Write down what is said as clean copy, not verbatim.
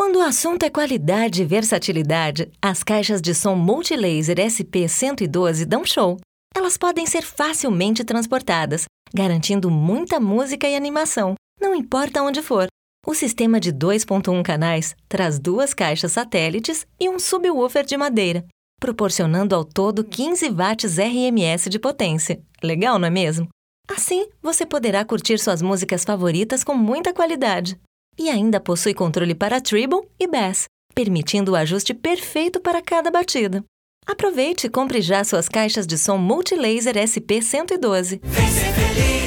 Quando o assunto é qualidade e versatilidade, as caixas de som Multilaser SP112 dão show. Elas podem ser facilmente transportadas, garantindo muita música e animação, não importa onde for. O sistema de 2.1 canais traz 2 caixas satélites e um subwoofer de madeira, proporcionando ao todo 15 watts RMS de potência. Legal, não é mesmo? Assim, você poderá curtir suas músicas favoritas com muita qualidade. E ainda possui controle para treble e bass, permitindo o ajuste perfeito para cada batida. Aproveite e compre já suas caixas de som Multilaser SP112. Vem ser feliz!